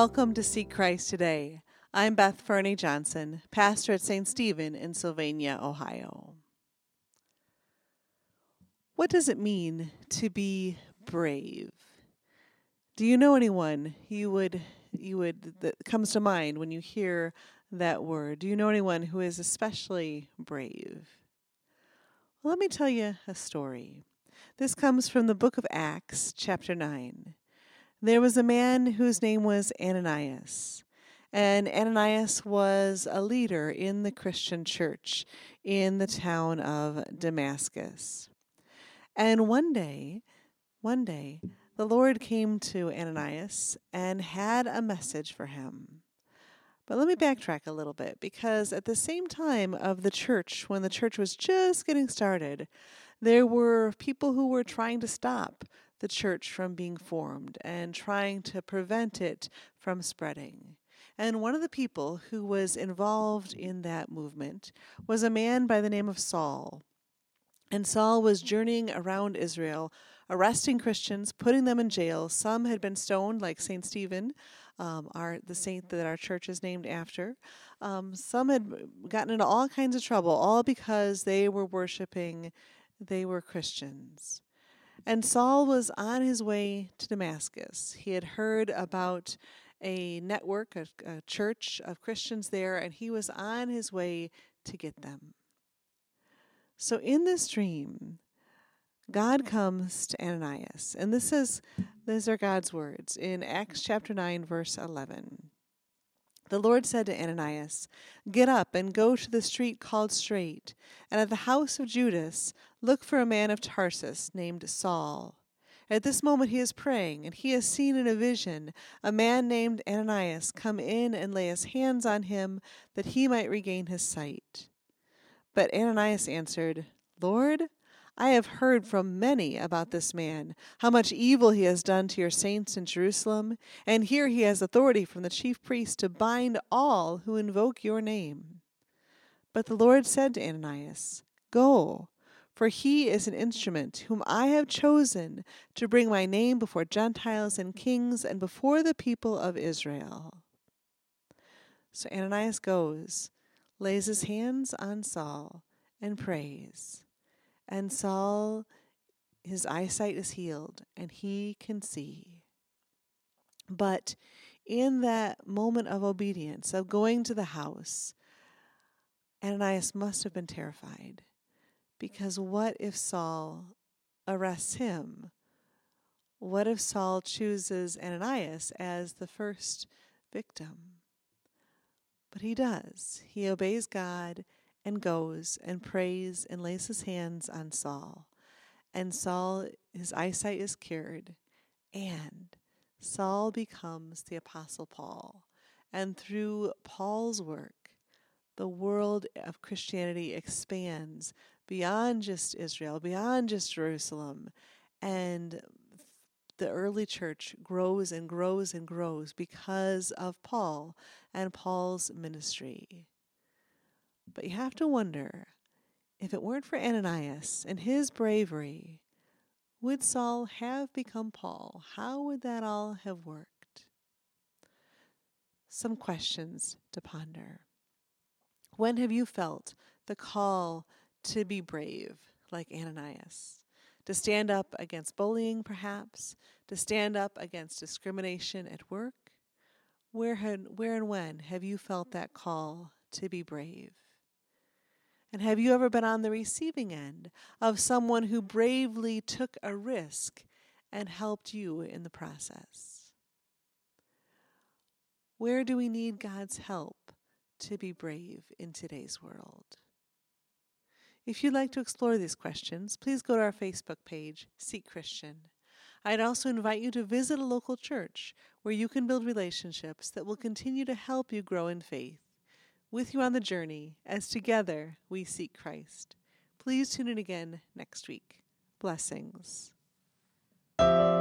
Welcome to Seek Christ Today. I'm Beth Fernie Johnson, pastor at St. Stephen in Sylvania, Ohio. What does it mean to be brave? Do you know anyone that comes to mind when you hear that word? Do you know anyone who is especially brave? Well, let me tell you a story. This comes from the book of Acts, chapter 9. There was a man whose name was Ananias, and Ananias was a leader in the Christian church in the town of Damascus. And one day, the Lord came to Ananias and had a message for him. But let me backtrack a little bit, because at the same time of the church, when the church was just getting started, there were people who were trying to stop the church from being formed and trying to prevent it from spreading. And one of the people who was involved in that movement was a man by the name of Saul. And Saul was journeying around Israel, arresting Christians, putting them in jail. Some had been stoned, like St. Stephen, the saint that our church is named after. Some had gotten into all kinds of trouble, all because they were Christians. And Saul was on his way to Damascus. He had heard about a network, a church of Christians there, and he was on his way to get them. So in this dream, God comes to Ananias, and these are God's words in Acts chapter 9, verse 11. The Lord said to Ananias, "Get up and go to the street called Straight, and at the house of Judas look for a man of Tarsus named Saul. At this moment he is praying, and he has seen in a vision a man named Ananias come in and lay his hands on him that he might regain his sight." But Ananias answered, "Lord, I have heard from many about this man, how much evil he has done to your saints in Jerusalem, and here he has authority from the chief priest to bind all who invoke your name." But the Lord said to Ananias, "Go, for he is an instrument whom I have chosen to bring my name before Gentiles and kings and before the people of Israel." So Ananias goes, lays his hands on Saul, and prays. And Saul, his eyesight is healed, and he can see. But in that moment of obedience, of going to the house, Ananias must have been terrified. Because what if Saul arrests him? What if Saul chooses Ananias as the first victim? But he does. He obeys God and goes and prays and lays his hands on Saul. And Saul, his eyesight is cured, and Saul becomes the Apostle Paul. And through Paul's work, the world of Christianity expands beyond just Israel, beyond just Jerusalem, and the early church grows and grows and grows because of Paul and Paul's ministry. But you have to wonder, if it weren't for Ananias and his bravery, would Saul have become Paul? How would that all have worked? Some questions to ponder. When have you felt the call to be brave, like Ananias? To stand up against bullying, perhaps? To stand up against discrimination at work? Where and when have you felt that call to be brave? And have you ever been on the receiving end of someone who bravely took a risk and helped you in the process? Where do we need God's help to be brave in today's world? If you'd like to explore these questions, please go to our Facebook page, Seek Christian. I'd also invite you to visit a local church where you can build relationships that will continue to help you grow in faith. With you on the journey, as together we seek Christ. Please tune in again next week. Blessings.